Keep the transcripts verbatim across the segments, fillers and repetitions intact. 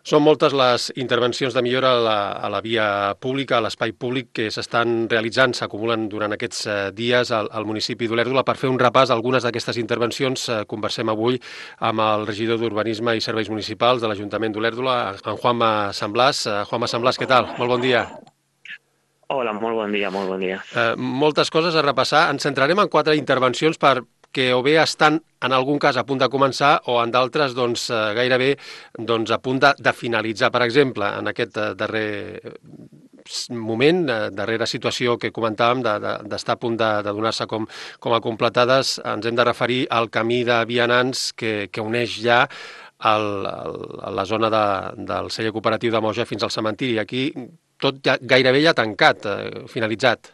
Són moltes les intervencions de millora a la, a la via pública, a l'espai públic que s'estan realitzant, s'acumulen durant aquests eh, dies al, al municipi d'Olèrdola. Per fer un repàs d'algunes d'aquestes intervencions, eh, conversem avui amb el regidor d'Urbanisme i Serveis Municipals de l'Ajuntament d'Olèrdola, en Juanma Samblàs. Eh, Juanma Samblàs, què tal? Molt bon dia. Hola, molt bon dia, molt bon dia. Eh, moltes coses a repassar. Ens centrarem en quatre intervencions per que o bé estan en algun cas a punt de començar o en d'altres doncs, eh, gairebé doncs, a punt de, de finalitzar. Per exemple, en aquest eh, darrer moment, eh, darrera situació que comentàvem d'estar de, de, a punt de, de donar-se com, com a completades, ens hem de referir al camí de vianants que, que uneix ja el, el, la zona de, del celler cooperatiu de Moja fins al cementiri. Aquí tot ja, gairebé ja tancat, eh, finalitzat.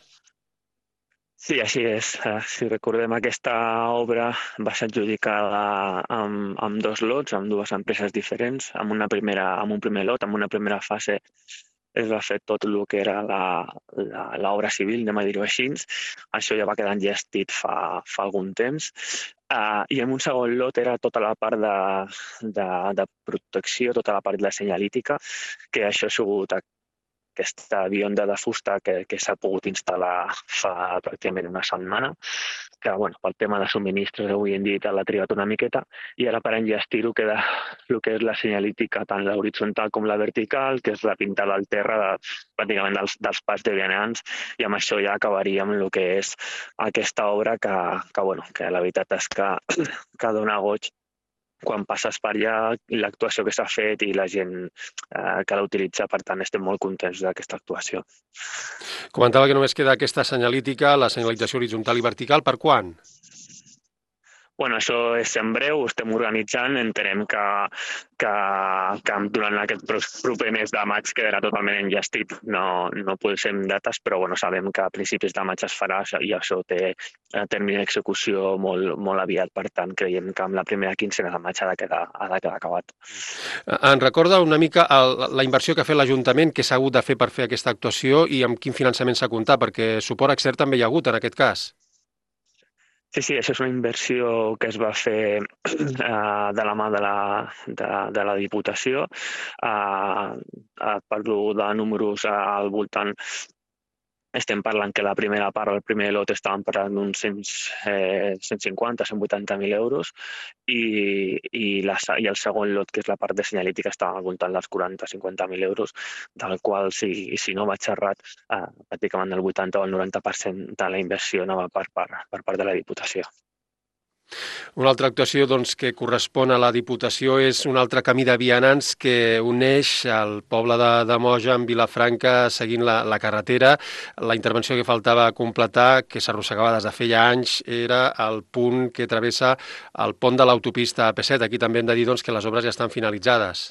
Sí, així és. Eh, Si recordem, aquesta obra va ser adjudicada amb, amb dos lots, amb dues empreses diferents. Amb, una primera, amb un primer lot, amb una primera fase, es va fer tot el que era la- la- l'obra civil, anem a dir-ho així. Això ja va quedar enllestit fa, fa algun temps. Uh, I en un segon lot era tota la part de, de, de protecció, tota la part de la senyalítica, que això ha sigut aquesta bionda de fusta que, que s'ha pogut instal·lar fa pràcticament una setmana, que bueno, pel tema de subministres avui en dia l'ha trigat una miqueta, i ara per enllestir-ho queda el que és la senyalítica, tant la horitzontal com la vertical, que és la pintada al terra de, pràcticament dels, dels pas de vianants, i amb això ja acabaríem el que és aquesta obra que, que, bueno, que la veritat és que, que dona goig quan passes per allà, l'actuació que s'ha fet i la gent eh, que la utilitza. Per tant, estem molt contents d'aquesta actuació. Comentava que només queda aquesta senyalítica, la senyalització horitzontal i vertical. Per quan? Bueno, això és en breu, ho estem organitzant, entenem que, que, que durant aquest proper mes de maig quedarà totalment enllestit. No, no posem dates, però bueno, sabem que a principis de maig es farà i això té termini d'execució molt, molt aviat. Per tant, creiem que amb la primera quinzena de maig ha de quedar, ha de quedar acabat. En recorda una mica el, la inversió que ha fet l'Ajuntament, que s'ha hagut de fer per fer aquesta actuació i amb quin finançament s'ha comptat, perquè suport extern també hi ha hagut en aquest cas. Sí, sí, això és una inversió que es va fer eh, de la mà de la, de, de la Diputació. Eh, eh, parlo de números eh, al voltant. Estem parlant que la primera part, el primer lot, estàvem parlant d'uns eh, cent cinquanta, cent vuitanta mil euros, i, i, la, i el segon lot, que és la part de senyalítica, estava al voltant dels quaranta cinquanta mil euros, del qual, si, si no vaig errat, eh, pràcticament el vuitanta o el noranta per cent de la inversió anava per, per, per part de la Diputació. Una altra actuació doncs, que correspon a la Diputació és un altre camí de vianants que uneix el poble de, de Moja amb Vilafranca seguint la, la carretera. La intervenció que faltava completar, que s'arrossegava des de feia anys, era el punt que travessa el pont de l'autopista A P set. Aquí també hem de dir doncs, que les obres ja estan finalitzades.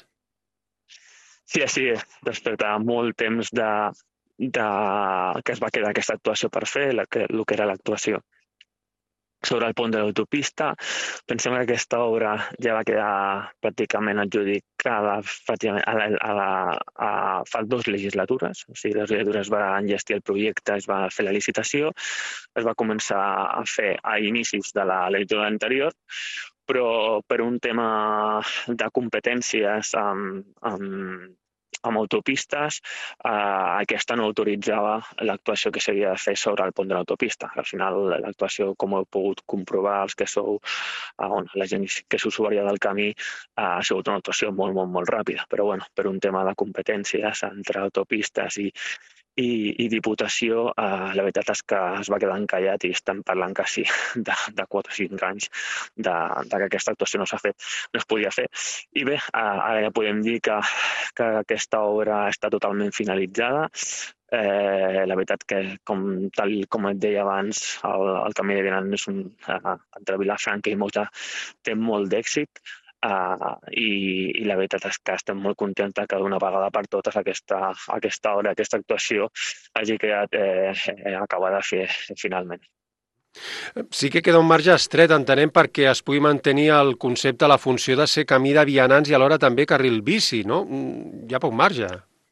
Sí, sí, després de molt temps de, de, que es va quedar aquesta actuació per fer, el que, el que era l'actuació sobre el pont de l'autopista. Pensem que aquesta obra ja va quedar pràcticament adjudicada pràcticament a la, a la, a, fa dues legislatures. O sigui, les legislatures va enllestir el projecte, es va fer la licitació, es va començar a fer a inicis de la legislatura anterior, però per un tema de competències amb, amb amb autopistes, eh, aquesta no autoritzava l'actuació que s'havia de fer sobre el pont de l'autopista. Al final, l'actuació, com heu pogut comprovar els que sou, eh, on la gent que és usuària del camí, eh, ha sigut una actuació molt, molt, molt ràpida. Però bueno, per un tema de competències entre autopistes i, i, i Diputació, eh, la veritat és que es va quedar encallat i estem parlant quasi de, de quatre o cinc anys de, de que aquesta actuació no s'ha fet, no es podia fer. I bé, eh, ara ja podem dir que, que aquesta obra està totalment finalitzada. Eh, la veritat que, com, tal com et deia abans, el, el camí de Vianant és un, eh, entre Vilafranca i Moja té molt d'èxit. Uh, i, i la veritat és que estem molt contents que d'una vegada per totes aquesta, aquesta hora, aquesta actuació hagi quedat eh, eh, acabada fi, finalment. Sí que queda un marge estret, entenem, perquè es pugui mantenir el concepte, la funció de ser camí de vianants i alhora també carril bici, no? Hi ha poc marge.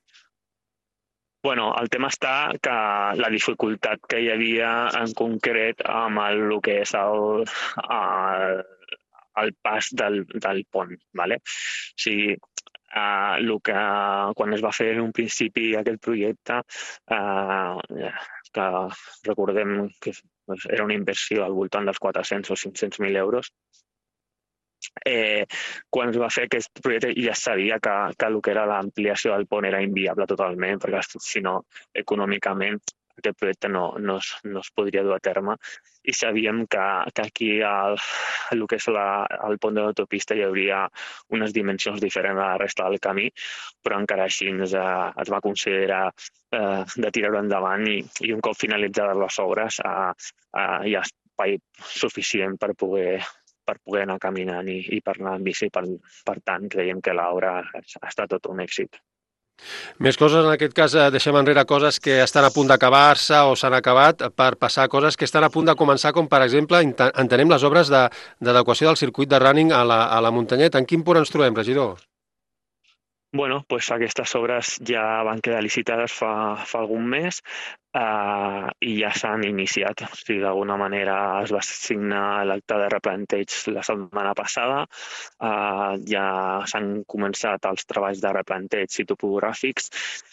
Bueno, el tema està que la dificultat que hi havia en concret amb el, el que és el, el, el pas del, del pont. Vale? O sigui, Uh, el que, quan es va fer en un principi aquest projecte, uh, que recordem que doncs, era una inversió al voltant dels quatre-cents o cinc-cents mil euros, eh, quan es va fer aquest projecte ja es sabia que, que el que era l'ampliació del pont era inviable totalment, perquè si no, econòmicament, aquest projecte no, no, es, no es podria dur a terme. I sabíem que, que aquí al, el que és la, el pont de l'autopista hi hauria unes dimensions diferents a la resta del camí, però encara així ens, eh, es va considerar eh, de tirar-ho endavant i, i un cop finalitzades les obres eh, eh, hi ha espai suficient per poder per poder anar caminant i, i per anar en bici. Per, per tant, creiem que l'obra ha estat tot un èxit. Més coses, en aquest cas, deixem enrere coses que estan a punt d'acabar-se o s'han acabat per passar a coses que estan a punt de començar, com per exemple, entenem les obres d'adequació de, del circuit de running a la, a la muntanyeta. En quin punt ens trobem, regidor? Bueno, pues aquestes obres ja van quedar licitades fa, fa algun mes eh, i ja s'han iniciat. O sigui, d'alguna manera es va signar l'acte de replanteig la setmana passada, eh, ja s'han començat els treballs de replanteig i topogràfics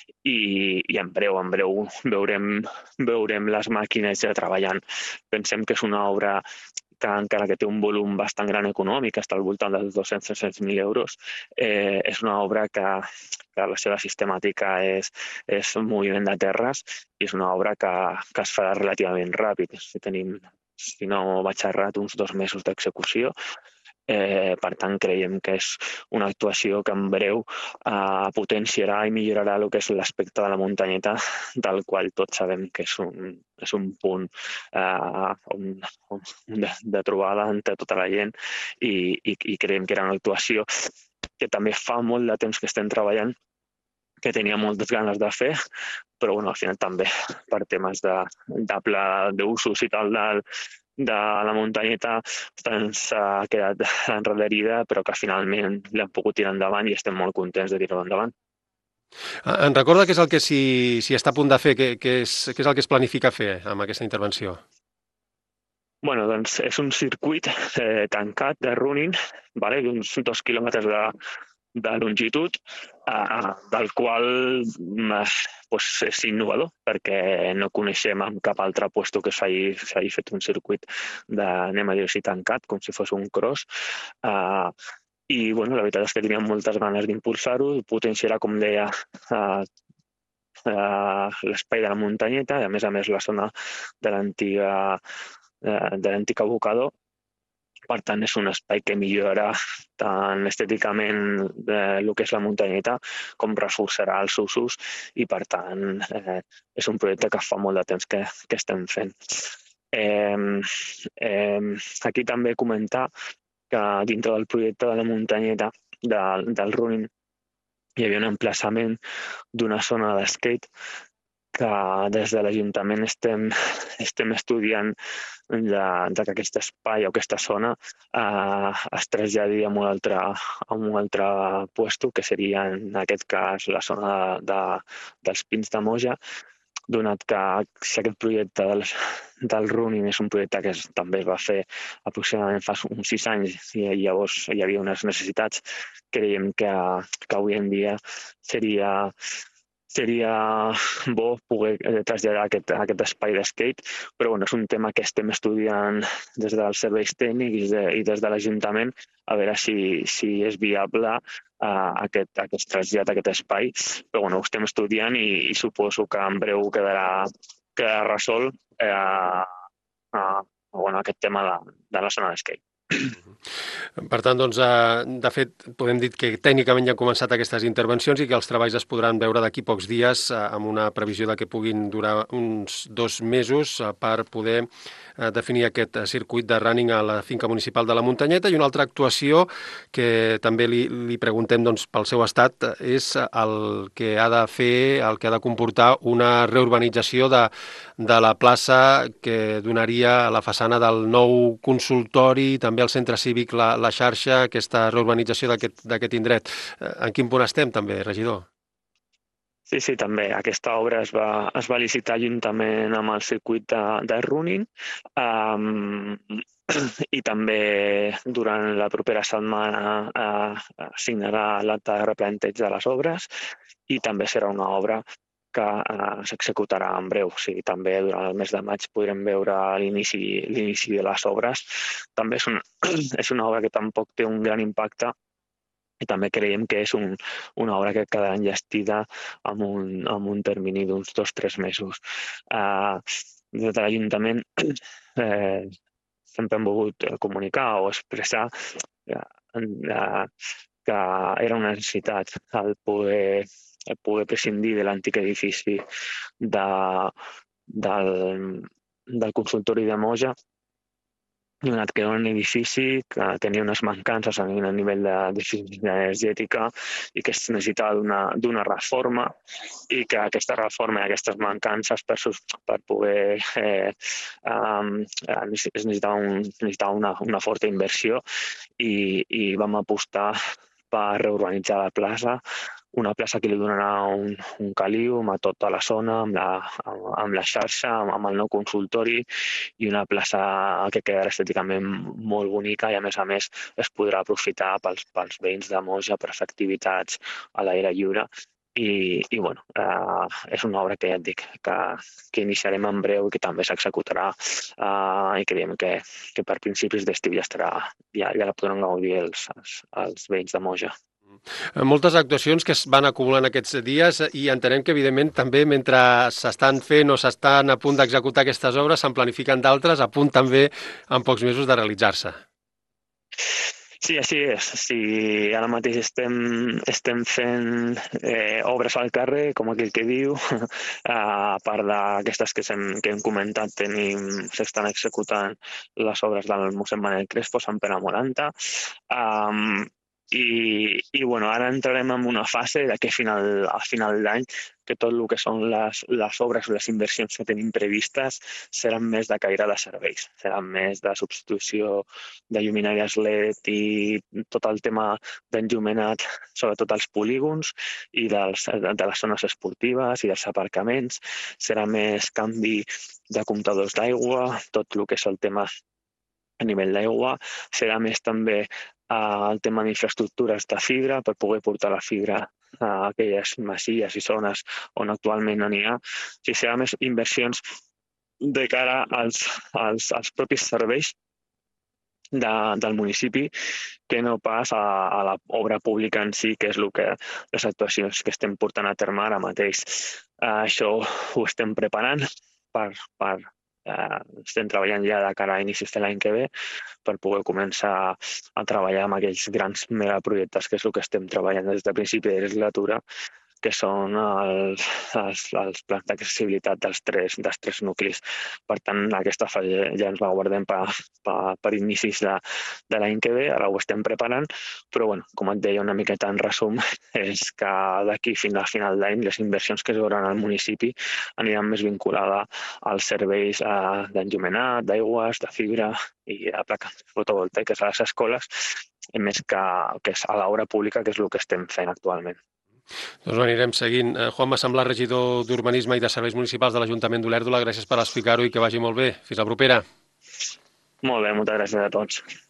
i, i en breu, en breu veurem, veurem les màquines ja treballant. Pensem que és una obra que encara que té un volum bastant gran econòmic, està al voltant dels dos-cents a tres-cents mil euros, eh, és una obra que, que la seva sistemàtica és, és un moviment de terres i és una obra que, que es farà relativament ràpid. Si tenim, si no vaig errat, uns dos mesos d'execució. Eh, per tant, creiem que és una actuació que en breu eh, potenciarà i millorarà el que és l'aspecte de la muntanyeta, del qual tots sabem que és un, és un punt eh, un, un de, de trobada entre tota la gent i, i, i creiem que era una actuació que també fa molt de temps que estem treballant, que tenia moltes ganes de fer, però bueno, al final també per temes de, de pla d'usos i tal del de la muntanyeta s'ha quedat enrederida, però que finalment l'hem pogut tirar endavant i estem molt contents de tirar-ho endavant. En recorda què és el que s'hi si està a punt de fer, què, què, és, què és el que es planifica fer amb aquesta intervenció? Bueno, doncs és un circuit eh, tancat de running, vale? D'uns dos quilòmetres de, de longitud, eh, del qual eh, pues, és innovador, perquè no coneixem en cap altre puesto que s'hagi fet un circuit de, anem a dir-ho tancat, com si fos un cross. Eh, I bueno, la veritat és que teníem moltes ganes d'impulsar-ho, potenciarà, com deia, eh, eh, l'espai de la muntanyeta i, a més a més, la zona de l'antiga de l'antic abocador. Per tant, és un espai que millorarà tant estèticament eh, el que és la muntanyeta com reforçarà els usos i, per tant, eh, és un projecte que fa molt de temps que, que estem fent. Eh, eh, aquí també comentar que dintre del projecte de la muntanyeta de, del running hi havia un emplaçament d'una zona d'skate que des de l'Ajuntament estem, estem estudiant de, de que aquest espai o aquesta zona eh, es traslladi a un altre, a un altre puesto, que seria en aquest cas la zona de, de, dels Pins de Moja, donat que si aquest projecte del, del running és un projecte que es, també es va fer aproximadament fa uns sis anys i llavors hi havia unes necessitats, creiem que, que avui en dia seria seria bo poder traslladar aquest, aquest espai d'skate, però bueno, és un tema que estem estudiant des dels serveis tècnics de, i des de l'Ajuntament a veure si, si és viable uh, aquest, aquest trasllat, aquest espai. Però bueno, ho estem estudiant i, i suposo que en breu quedarà, quedarà resolt eh, uh, bueno, aquest tema de, de la zona d'skate. Per tant, doncs, de fet, podem dir que tècnicament ja han començat aquestes intervencions i que els treballs es podran veure d'aquí pocs dies amb una previsió de que puguin durar uns dos mesos per poder definir aquest circuit de running a la finca municipal de la Muntanyeta. I una altra actuació que també li, li preguntem doncs, pel seu estat és el que ha de fer, el que ha de comportar una reurbanització de, de la plaça que donaria la façana del nou consultori, també el centre cívic, la, la xarxa, aquesta reurbanització d'aquest indret. En quin punt estem també, regidor? Sí, sí, també. Aquesta obra es va, es va licitar juntament amb el circuit de, de running, um, i també durant la propera setmana uh, signarà l'acte de replanteig de les obres, i també serà una obra que uh, s'executarà en breu. O sigui, també durant el mes de maig podrem veure l'inici l'inici de les obres. També és, un, és una obra que tampoc té un gran impacte, i també creiem que és un, una obra que quedarà enllestida amb un, amb un termini d'uns dos o tres mesos. Uh, des de l'Ajuntament eh, sempre hem volgut comunicar o expressar uh, uh, que era una necessitat el poder, el poder prescindir de l'antic edifici de, del, del consultori de Moja, donat que era un edifici que tenia unes mancances a nivell d'eficiència energètica i que es necessitava d'una reforma, i que aquesta reforma i aquestes mancances per, per poder eh, um, es necessitava, un, necessitava una, una forta inversió, i, i vam apostar per reurbanitzar la plaça, una plaça que li donarà un, un caliu a tota la zona, amb la, amb, amb la xarxa, amb, amb el nou consultori, i una plaça que quedarà estèticament molt bonica, i a més a més es podrà aprofitar pels, pels veïns de Moja per fer activitats a l'aire lliure. I, i bueno, eh, és una obra que ja et dic, que, que iniciarem en breu i que també s'executarà, eh, i creiem que, que per principis d'estiu ja estarà, ja, ja la podran gaudir els, els, els veïns de Moja. Moltes actuacions que es van acumulant aquests dies, i entenem que, evidentment, també mentre s'estan fent o s'estan a punt d'executar aquestes obres, se'n planifiquen d'altres a punt també en pocs mesos de realitzar-se. Sí, així és. Sí, ara mateix estem, estem fent eh, obres al carrer, com aquell que diu. A part d'aquestes que, que hem comentat, s'estan executant les obres del mossèn Manel Crespo, Sant Pere Moranta. Um, I, i bueno, ara entrarem en una fase de que final, a final d'any, que tot el que són les, les obres o les inversions que tenim previstes seran més de caire de serveis, seran més de substitució de lluminàries L E D i tot el tema d'enllumenat, sobretot als polígons i dels, de les zones esportives i dels aparcaments. Serà més canvi de comptadors d'aigua, tot el que és el tema a nivell d'aigua. Serà més també el tema d'infraestructures de fibra, per poder portar la fibra a aquelles masies i zones on actualment no n'hi ha. O sigui, serà més inversions de cara als, als, als propis serveis de, del municipi, que no pas a, a l'obra pública en si, que és el que, les actuacions que estem portant a terme ara mateix. Això ho estem preparant per, per Uh, estem treballant ja de cara a inicis de l'any que ve per poder començar a treballar amb aquells grans megaprojectes, que és el que estem treballant des del principi de legislatura, que són els, els, els plans d'accessibilitat dels tres, dels tres nuclis. Per tant, aquesta fase ja ens la guardem per, per, per inicis de, de l'any que ve, ara ho estem preparant, però bueno, com et deia una miqueta en resum, és que d'aquí fins al final d'any les inversions que es veuran al municipi aniran més vinculades als serveis eh, d'enllumenat, d'aigües, de fibra i de plaques fotovoltaiques a les escoles, més que, que és a l'obra pública, que és el que estem fent actualment. Doncs ho anirem seguint. Juan Massamblar, regidor d'Urbanisme i de Serveis Municipals de l'Ajuntament d'Olèrdola, gràcies per explicar-ho i que vagi molt bé. Fins la propera. Molt bé, moltes gràcies a tots.